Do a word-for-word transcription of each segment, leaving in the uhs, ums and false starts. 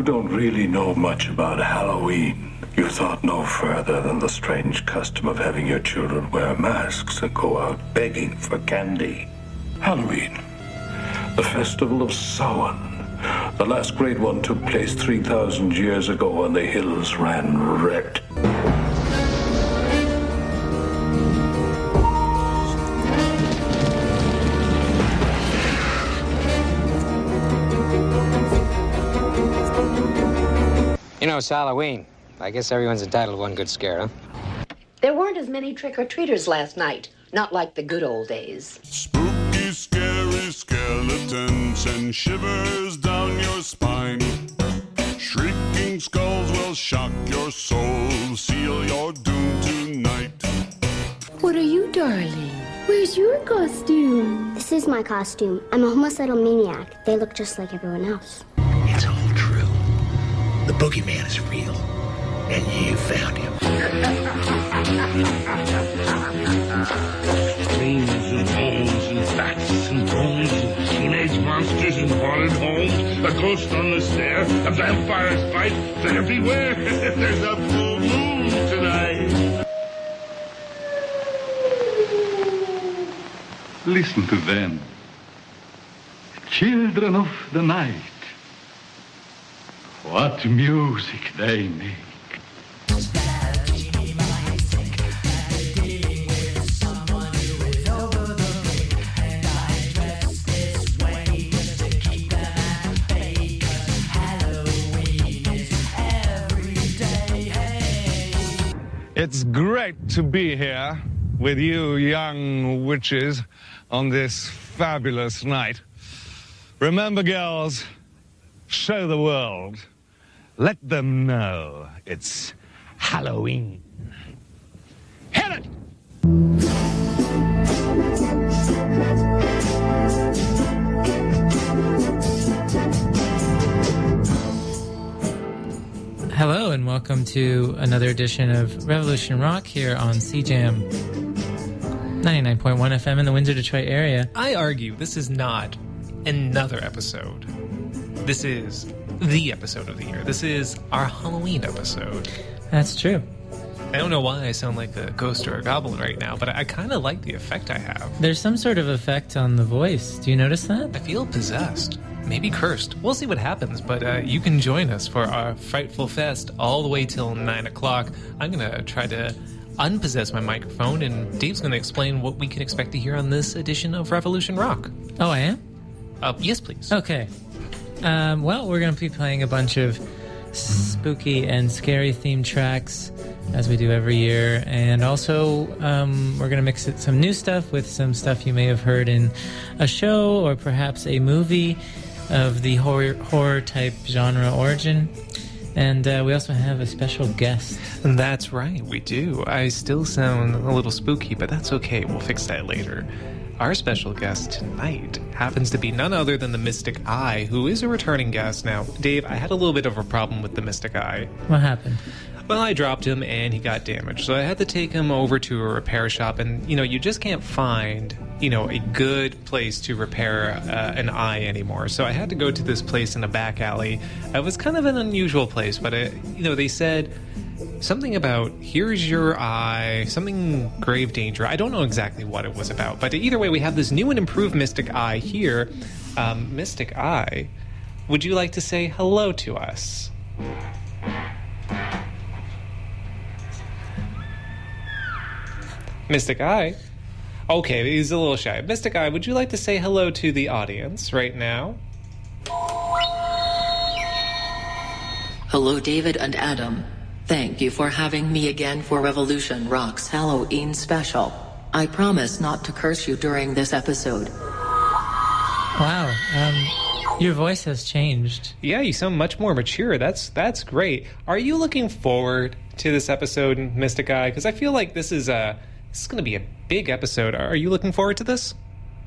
don't really know much about Halloween. You thought no further than the strange custom of having your children wear masks and go out begging for candy. Halloween, the festival of Samhain. The last great one took place three thousand years ago, and the hills ran red. You know, it's Halloween. I guess everyone's entitled to one good scare, huh? There weren't as many trick-or-treaters last night. Not like the good old days. Spooky, scary skeletons send shivers down your spine. Shrieking skulls will shock your soul, seal your doom tonight. What are you, darling? Where's your costume? This is my costume. I'm a homicidal maniac. They look just like everyone else. It's all true. The boogeyman is real, and you found him. Dreams and bones and bats and bones and teenage monsters and haunted homes, a ghost on the stair, a vampire's bite, they're everywhere. There's a full moon tonight. Listen to them. Children of the night. What music they make. It's great to be here with you young witches on this fabulous night. Remember, girls, show the world. Let them know it's Halloween. Hit it! Hello and welcome to another edition of Revolution Rock here on C Jam ninety-nine point one F M in the Windsor, Detroit area. I argue this is not another episode. This is the episode of the year. This is our Halloween episode. That's true. I don't know why I sound like a ghost or a goblin right now, but I, I kind of like the effect I have. There's some sort of effect on the voice. Do you notice that? I feel possessed. Maybe cursed. We'll see what happens, but uh, you can join us for our Frightful Fest all the way till nine o'clock. I'm going to try to unpossess my microphone, and Dave's going to explain what we can expect to hear on this edition of Revolution Rock. Oh, I am? Uh, yes, please. Okay. Um, well, we're going to be playing a bunch of spooky and scary themed tracks, as we do every year. And also, um, we're going to mix it some new stuff with some stuff you may have heard in a show or perhaps a movie of the horror, horror type genre origin. And uh, we also have a special guest. That's right, we do. I still sound a little spooky, but that's okay. We'll fix that later. Our special guest tonight happens to be none other than the Mystic Eye, who is a returning guest. Now, Dave, I had a little bit of a problem with the Mystic Eye. What happened? Well, I dropped him and he got damaged, so I had to take him over to a repair shop. And, you know, you just can't find, you know, a good place to repair uh, an eye anymore. So I had to go to this place in a back alley. It was kind of an unusual place, but, it, you know, they said something about, here's your eye, something grave danger. I don't know exactly what it was about, but either way, we have this new and improved Mystic Eye here. Um, Mystic Eye, would you like to say hello to us? Mystic Eye? Okay, he's a little shy. Mystic Eye, would you like to say hello to the audience right now? Hello, David and Adam. Thank you for having me again for Revolution Rock's Halloween special. I promise not to curse you during this episode. Wow, um, your voice has changed. Yeah, you sound much more mature. That's that's great. Are you looking forward to this episode, Mystic Eye? Because I feel like this is a this is going to be a big episode. Are you looking forward to this?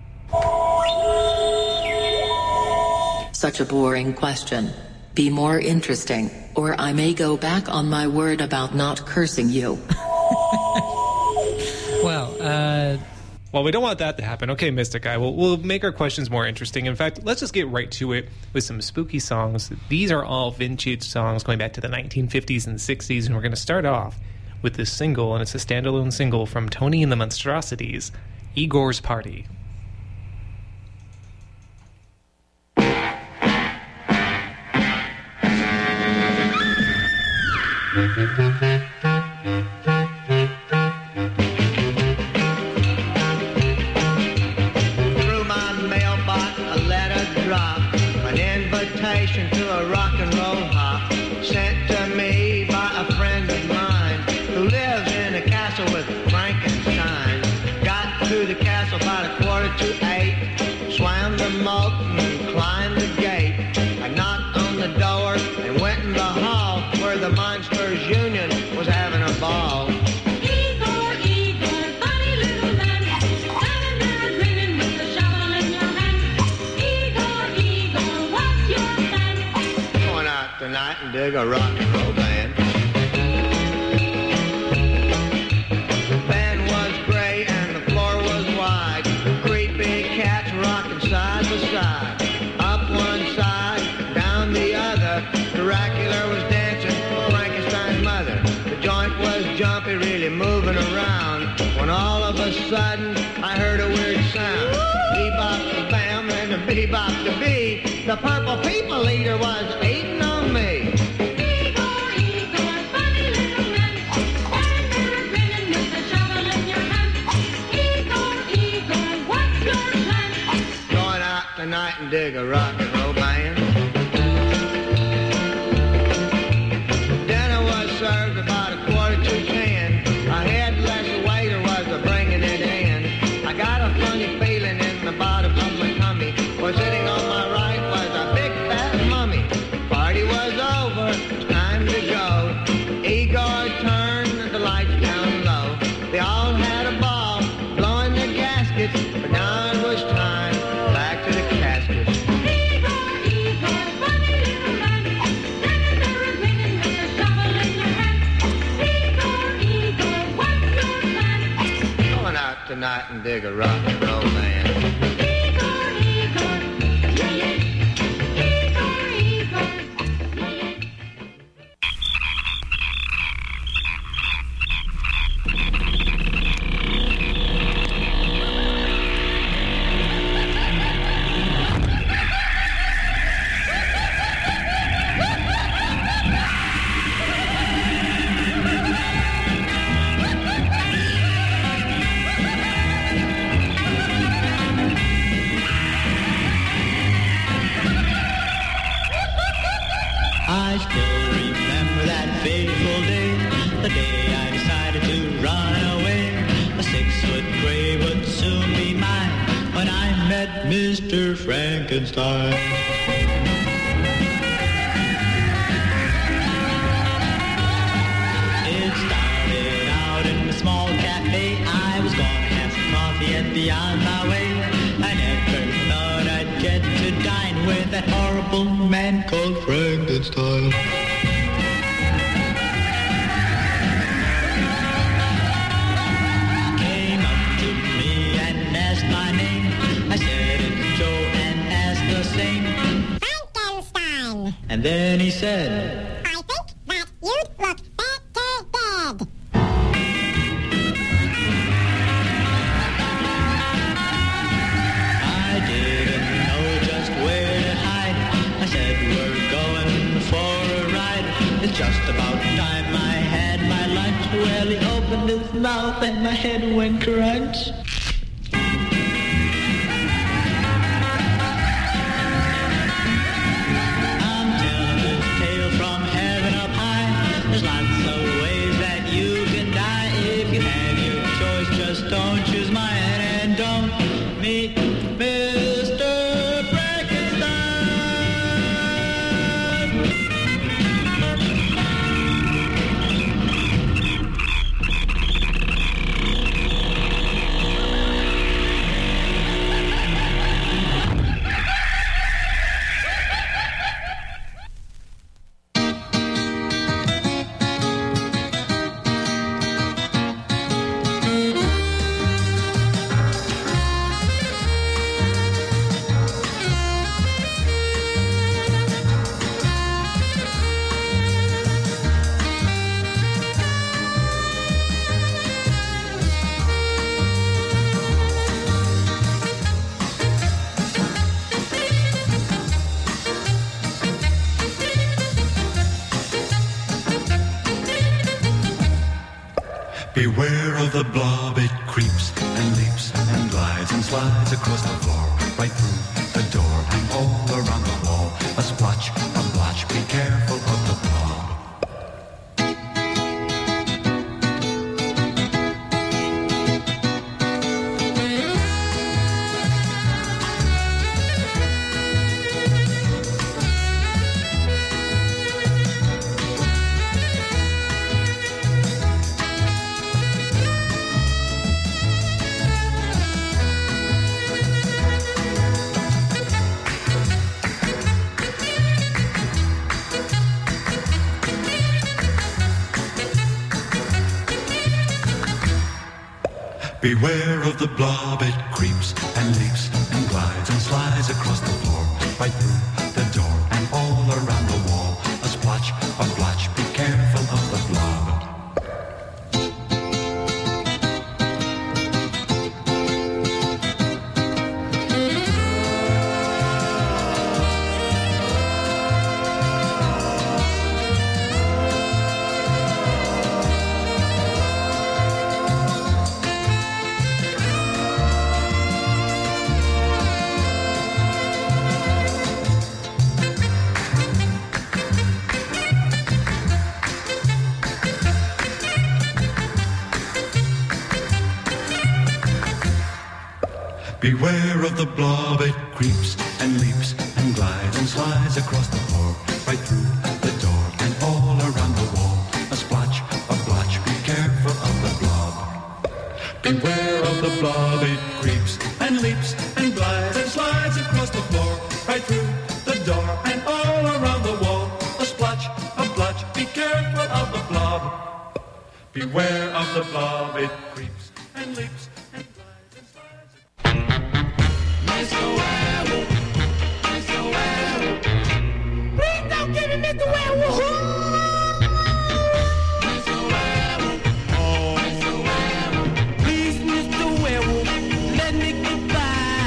Such a boring question. Be more interesting, or I may go back on my word about not cursing you. Well, uh, Well, we don't want that to happen. Okay, Mystic Guy, we'll, we'll make our questions more interesting. In fact, let's just get right to it with some spooky songs. These are all vintage songs going back to the nineteen fifties and sixties, and we're going to start off with this single, and it's a standalone single from Tony and the Monstrosities, Igor's Party. Through my mailbox, a letter dropped, an invitation to a rock and roll hop, sent to me by a friend of mine who lives in a castle with Frankenstein. Got to the castle about a quarter to eight, swam the moat and climbed the gate. I knocked on the door and went in the hall where the Monsters Union was having a ball. Igor, Igor, funny little man, standing there grinning with a shovel in your hand. Igor, Igor, what's your plan? Going out tonight and dig a rock and roll band. The band was gray and the floor was wide. Creepy cats rocking side by side. Up one side, down the other. Dracula was dancing with Frankenstein's mother. The joint was jumpy, really moving around. When all of a sudden, I heard a weird sound. Bebop the bam and the bebop the bee. The purple people eater was eating on me. Igor, Igor, funny little man, standing there grinning with a shovel in your hand. Igor, Igor, what's your plan? Going out tonight and dig a rock and roll band. Dinner was served about a quarter to ten. A headless waiter was a bringing it in. I got a funny feeling in the bottom of my tummy. For sitting on my right was a big fat mummy. Party was over, it's time to go. Igor turned the lights down low. They all had a ball, blowing the gaskets, but now it was time back to the caskets. Igor, Igor, funny little man, standing there grinning with a shovel in your hand. Igor, Igor, what's your plan? Going out tonight and dig a rock and roll band. Igor, Igor, yeah, yeah. Igor, Igor, yeah, yeah. I still remember that fateful day, the day I decided to run away. A six-foot gray would soon be mine when I met Mister Frankenstein. It started out in a small cafe. I was gonna have some coffee and be on my way. I never thought I'd get to dine with that horrible man called Frankenstein. Came up to me and asked my name. I said it's Joe and asked the same. Frankenstein. And then he said, I think that you look better dead. I didn't know just where to hide. I said we're going for a ride. It's just about time I had my lunch. Well, he opened his mouth and my head went crunch. I'm telling this tale from heaven up high. There's lots of ways that you can die. If you have your choice, just don't choose mine and don't meet Mister Frankenstein. Beware of the blob, it creeps and leaps and glides and slides across the floor, right through the door and all around the wall. A splotch, a blotch, be careful of the blob. Beware of the blob, it creeps and leaps and glides and slides across the floor, right through the door and all around the wall. A splotch, a blotch, be careful of the blob. Beware of the blob, it creeps and leaps and glides and slides across the floor, right through the door and all around the wall. A splotch, a blotch, be careful of the blob. Beware of the blob, it creeps and leaps and glides and slides across the floor, right through the door and all around the wall. A splotch, a blotch, be careful of the blob. Beware of the blob, it creeps and leaps. Mister Werewolf, Mister Werewolf, please don't give me Mister Werewolf. Mister Werewolf, oh, Mister Werewolf, please, Mister Werewolf, let me goodbye.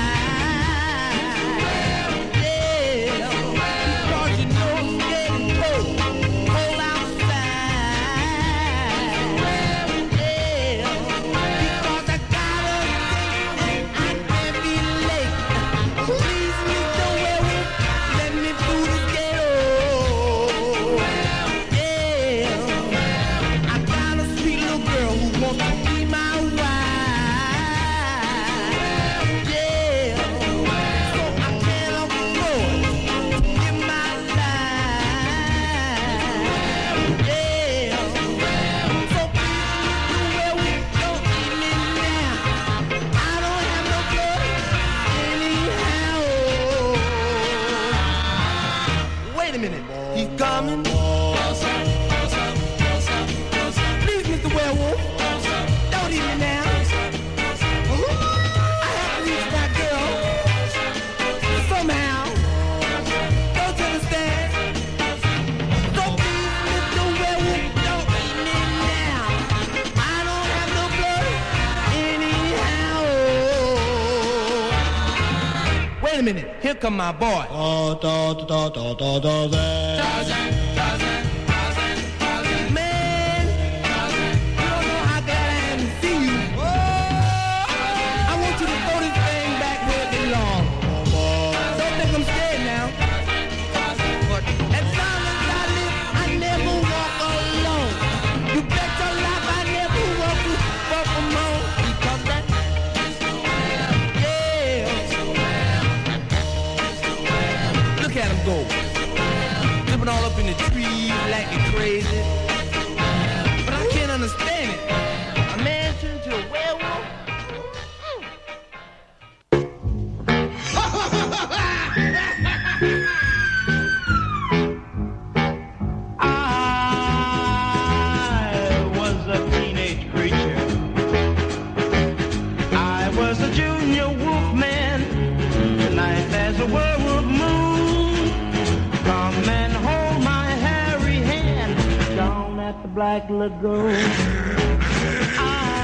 Yeah, because you know it's getting cold, cold outside. Yeah, because I got a date and I can't be late. Please, Mister Werewolf, let me through this ghetto. Yeah, I got a sweet little girl who wants to be my wife. Yeah, so I can't afford to give my life. Yeah, so please, Mister Werewolf, don't leave me now. I don't have no blood anyhow. Wait a minute, he's coming. Please, Mister Werewolf, don't eat me now. I have to reach that girl somehow. Don't you understand? So please, Mister Werewolf, don't eat me now. I don't have no blood anyhow. Wait a minute, here come my boy. Man, you don't know how glad I am to see you. I want you to throw this thing back where it belongs. Don't think I'm scared now. But as long as I live, I never walk alone. You bet your life I never walk to walk alone. Because that, yeah. Look at him go. Flipping all up in the trees like you're crazy. But I can't understand it. A man turned to a werewolf? I was a teenage creature. I was a junior wolfman. Tonight there's a werewolf moon. Come and hold my hairy hand down at the Black Lagoon. I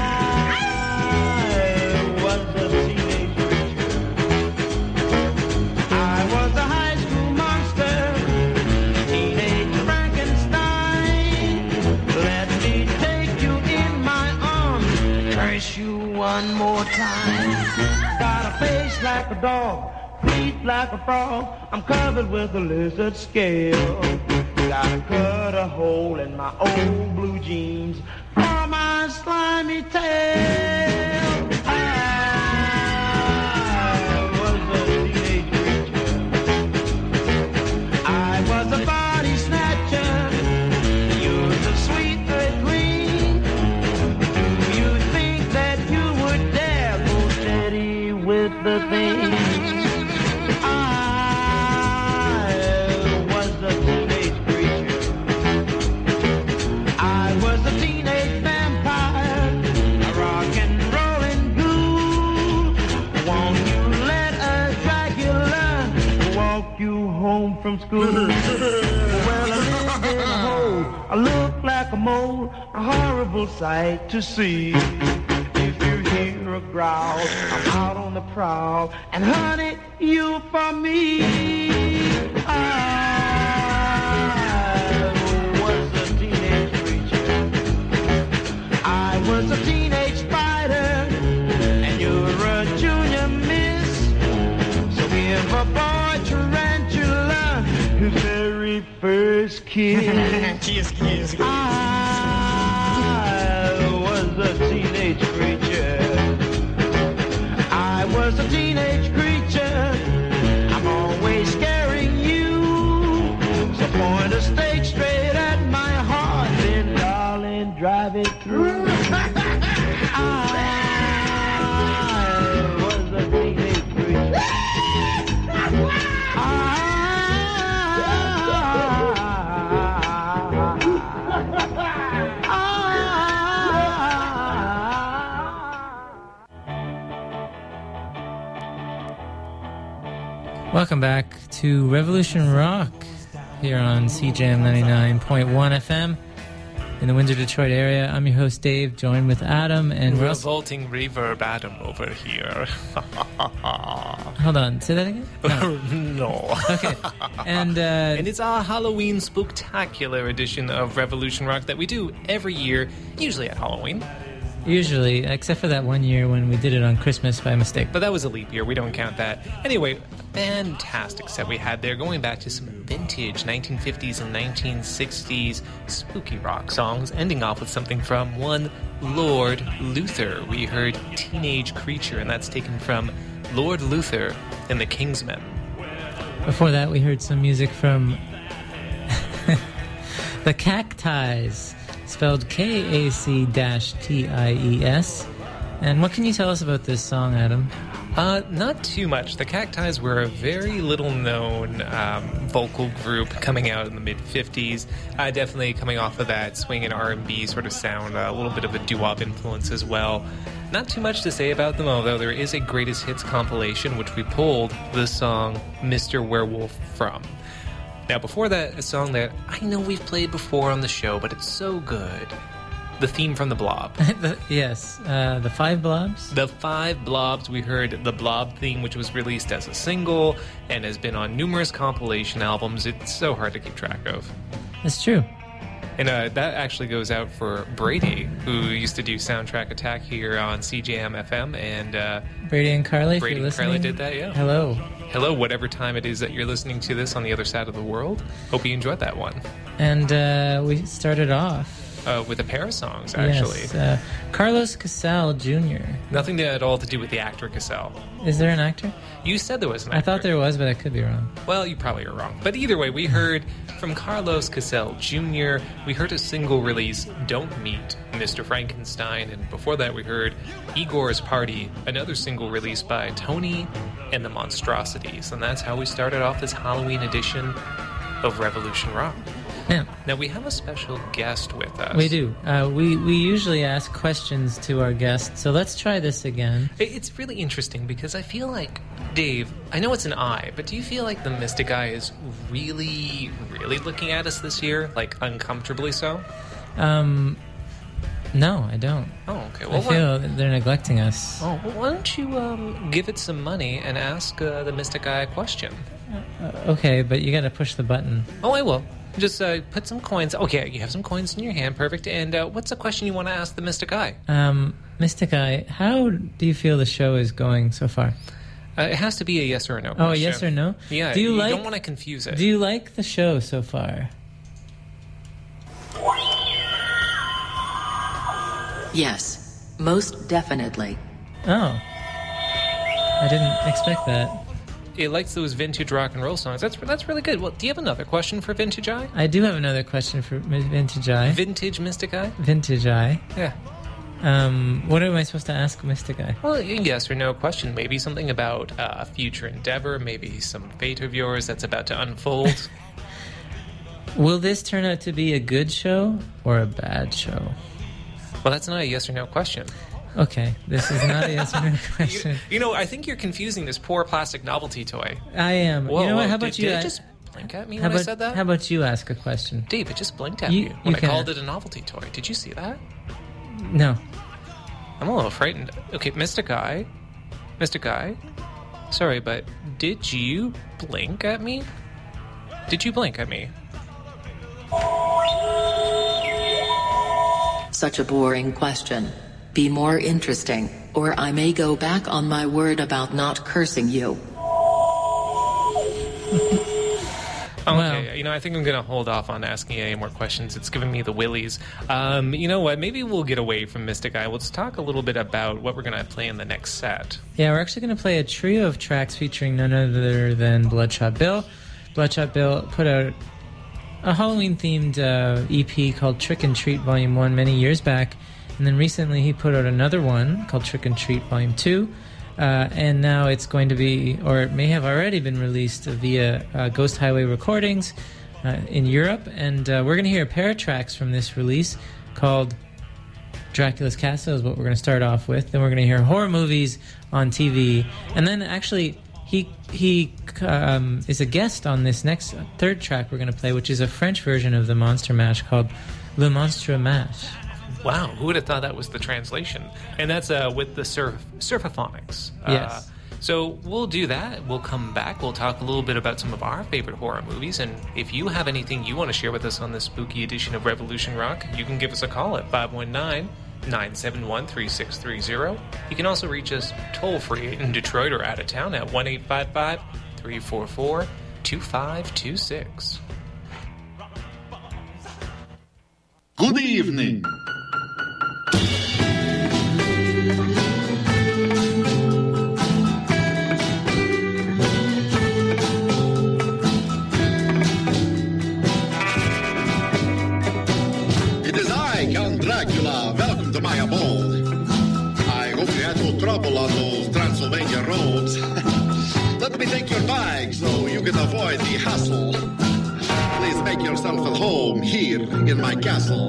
was a teenage creature. I was a high school monster. Teenage Frankenstein. Let me take you in my arms. one more time. Got a face like a dog, feet like a frog. I'm covered with a lizard scale. Gotta cut a hole in my old blue jeans for my slimy tail. I was a teenage creature. I was a body snatcher. You're the sweet red queen. Do you think that you would dare go steady with the thing? I was a teenage creature. I was a teenage vampire, a rock and rolling ghoul. Won't you let a Dracula walk you home from school? Well, I lived in a hole, I look like a mole, a horrible sight to see. If you hear a growl, I'm out on the prowl, and honey, you for me. I was a teenage creature. I was a teenage spider, and you're a junior miss. So give a boy tarantula his very first kiss. Kiss, kiss, kiss. I was a teenage creature. I was a teenage creature. I'm always scaring you. So point a stake straight at my heart, then darling, drive it through. I was a teenage creature. Welcome back to Revolution Rock here on C J M ninety-nine point one F M in the Windsor, Detroit area. I'm your host, Dave, joined with Adam. And we're also... Revolting reverb Adam over here. Hold on, say that again? No. no. Okay. And, uh... and it's our Halloween spooktacular edition of Revolution Rock that we do every year, usually at Halloween. Usually, except for that one year when we did it on Christmas by mistake. But that was a leap year. We don't count that. Anyway, fantastic set we had there, going back to some vintage nineteen fifties and nineteen sixties spooky rock songs, ending off with something from one Lord Luther. We heard Teenage Creature, and that's taken from Lord Luther and the Kingsmen. Before that, we heard some music from the Cacties, spelled K A C T I E S. And what can you tell us about this song, Adam? Uh, not too much. The Cacties were a very little-known um, vocal group coming out in the mid-fifties. Uh, definitely coming off of that swing and R and B sort of sound, uh, a little bit of a doo-wop influence as well. Not too much to say about them, although there is a greatest hits compilation, which we pulled the song Mister Werewolf from. Now, before that, a song that I know we've played before on the show, but it's so good. The theme from The Blob. the, yes, uh, the Five Blobs? The Five Blobs. We heard the Blob theme, which was released as a single and has been on numerous compilation albums. It's so hard to keep track of. That's true. And uh, that actually goes out for Brady, who used to do Soundtrack Attack here on C J M F M. And uh, Brady and Carly, Brady and Carly did that, yeah. Hello. Hello, whatever time it is that you're listening to this on the other side of the world. Hope you enjoyed that one. And uh, we started off Uh, with a pair of songs, actually. Yes, uh, Carlos Casal Junior Nothing to, at all to do with the actor Casal. Is there an actor? You said there was an actor. I thought there was, but I could be wrong. Well, you probably are wrong. But either way, we heard from Carlos Casal Junior We heard a single release, Don't Meet Mister Frankenstein. And before that, we heard Igor's Party, another single release by Tony and the Monstrosities. And that's how we started off this Halloween edition of Revolution Rock. Yeah. Now, we have a special guest with us. We do. Uh, we, we usually ask questions to our guests, so let's try this again. It's really interesting because I feel like, Dave, I know it's an eye, but do you feel like the Mystic Eye is really, really looking at us this year? Like, uncomfortably so? Um, no, I don't. Oh, okay. Well, I feel why... they're neglecting us. Oh, well, why don't you um, give it some money and ask uh, the Mystic Eye a question? Uh, okay, but you got to push the button. Oh, I will. Just uh, put some coins. Okay, you have some coins in your hand. Perfect. And uh, what's the question you want to ask the Mystic Eye? Um, Mystic Eye, how do you feel the show is going so far? Uh, it has to be a yes or a no Oh, question. yes or no? Yeah, do you, you like, don't want to confuse it. Do you like the show so far? Yes, most definitely. Oh. I didn't expect that. It likes those vintage rock and roll songs. That's that's really good. Well, do you have another question for Vintage Eye? I do have another question for Vintage Eye. Vintage Mystic Eye? Vintage Eye. Yeah. Um, what am I supposed to ask Mystic Eye? Well, yes or no question. Maybe something about uh, a future endeavor. Maybe some fate of yours that's about to unfold. Will this turn out to be a good show or a bad show? Well, that's not a yes or no question. Okay, this is not a yes or no question. You, you know, I think you're confusing this poor plastic novelty toy. I am. Whoa, you know whoa, what? How did, about you? Did I, it just blink at me how when about, I said that? How about you ask a question? Dave, it just blinked at You- me you when I can. called it a novelty toy. Did you see that? No. I'm a little frightened. Okay, Mystic Eye. Mystic Eye. Sorry, but did you blink at me? Did you blink at me? Such a boring question. Be more interesting, or I may go back on my word about not cursing you. Okay, you know, I think I'm going to hold off on asking any more questions. It's giving me the willies. Um, you know what? Maybe we'll get away from Mystic Eye. Let's talk a little bit about what we're going to play in the next set. Yeah, we're actually going to play a trio of tracks featuring none other than Bloodshot Bill. Bloodshot Bill put out a Halloween-themed uh, E P called Trick and Treat Volume one many years back, and then recently he put out another one called Trick and Treat Volume two, uh, and now it's going to be, or it may have already been released via uh, Ghost Highway Recordings uh, in Europe, and uh, we're going to hear a pair of tracks from this release called Dracula's Castle is what we're going to start off with. Then we're going to hear horror movies on T V, and then actually he he um, is a guest on this next third track we're going to play, which is a French version of the Monster Mash called Le Monstre Mash. Wow, who would have thought that was the translation? And that's uh, with the surf Surfaphonics. Yes. Uh, so we'll do that. We'll come back. We'll talk a little bit about some of our favorite horror movies. And if you have anything you want to share with us on this spooky edition of Revolution Rock, you can give us a call at five one nine, nine seven one, three six three zero. You can also reach us toll-free in Detroit or out of town at one eight five five, three four four, two five two six. Good evening. It is I, Count Dracula. Welcome to my abode. I hope you had no trouble on those Transylvania roads. Let me take your bag so you can avoid the hassle. Please make yourself at home here in my castle.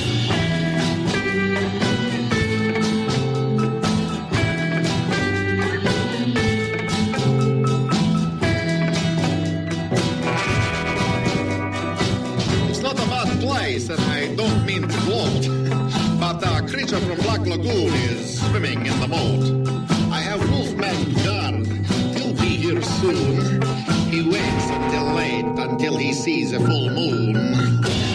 It's not a bad place, and I don't mean to gloat, but a creature from Black Lagoon is swimming in the moat. I have Wolfman to guard. He'll be here soon. He waits until late, until he sees a full moon.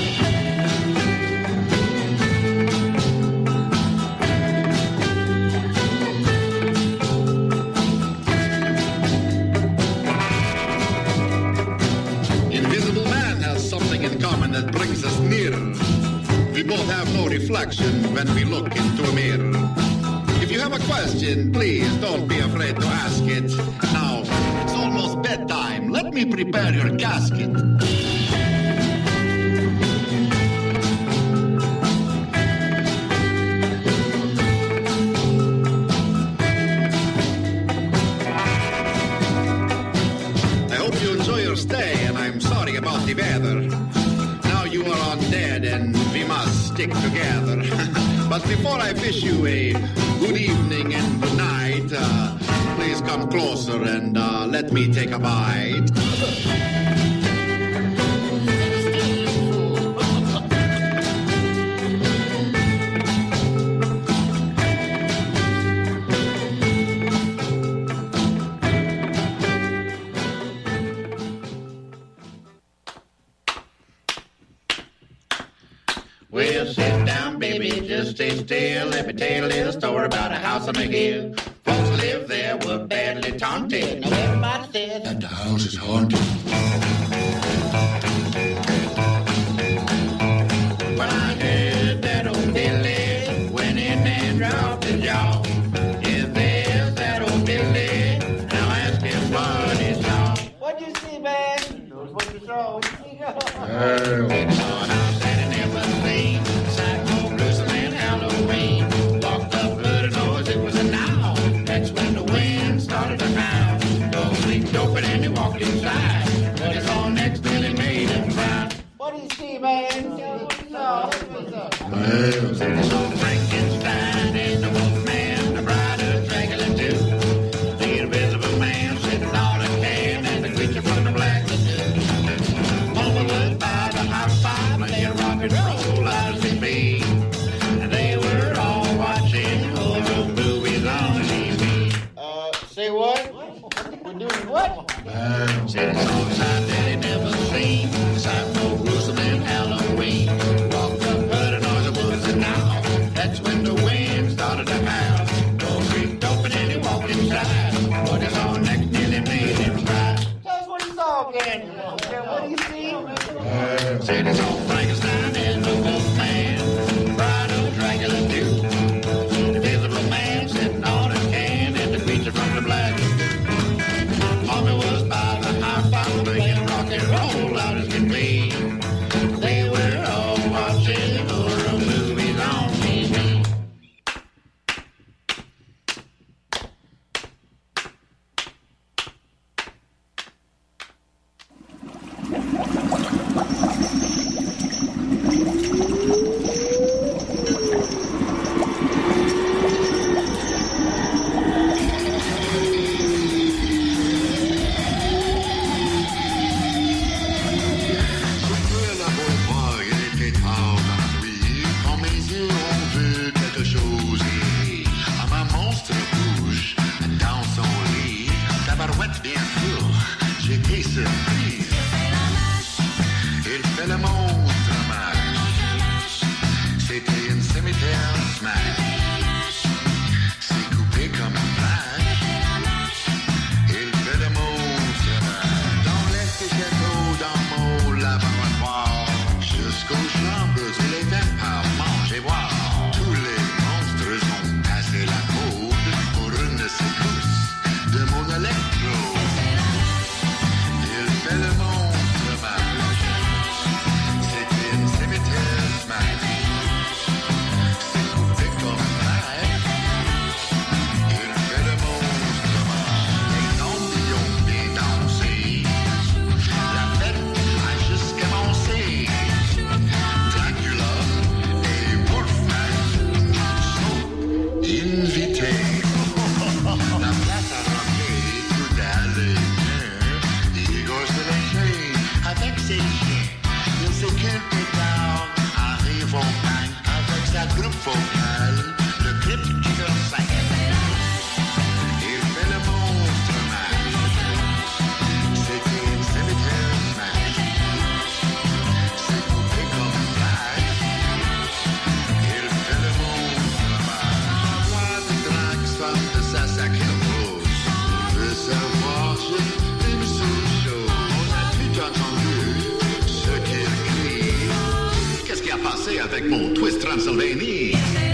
Invisible Man has something in common that brings us nearer. We both have no reflection when we look into a mirror. If you have a question, please don't be afraid to ask it. Now, it's almost bedtime. Let me prepare your casket. I hope you enjoy your stay, and I'm sorry about the weather. Now you are undead, and we must stick together. But before I wish you a good evening and good night, uh, please come closer and uh, let me take a bite. Well, sit down, baby, just stay still. Let me tell a little story about a house on a hill. Folks who lived there were badly taunted. Now everybody says that the house is haunted. Well, I heard that old Billy went in and dropped his jaw. If there's that old Billy, now ask him what he saw. What'd you see, man? Knows what you saw. What'd you see? Oh, it's on house that I never seen. Psycho, Bluesman, and Halloween. Walked up, heard a noise, it was a now. That's when the wind started to howl. Dog creaked open and he walked inside. But his own next Billy made him cry. What do you see, man? What you saw? What's up? Well, it's on Frankenstein and the Wolfman, the Bride of Dracula too. The Invisible Man sitting on a can and the creature from the Black Lagoon. Mama was by the hot fire, playing rock and roll as they be. And they were all watching horror movies on T V. Uh, say what? We're doing what? Well, said it's on side that they never seen. Psycho, gruesome, and Halloween. Walked up, heard a noise, it was a now. That's when the wind started to howl. Door creaked open and he walked inside. But his own neck nearly made him cry. Tell us what you saw again. What do you see? Well, said it's on Frankenstein and the Wolfman. Bride of Dracula too. The Invisible Man sitting on a can and the creature from the Black Lagoon. Mommy was by the high fire, playing rock and roll out as can be. They were all watching horror movies on T V. Avec mon twist Transylvanie.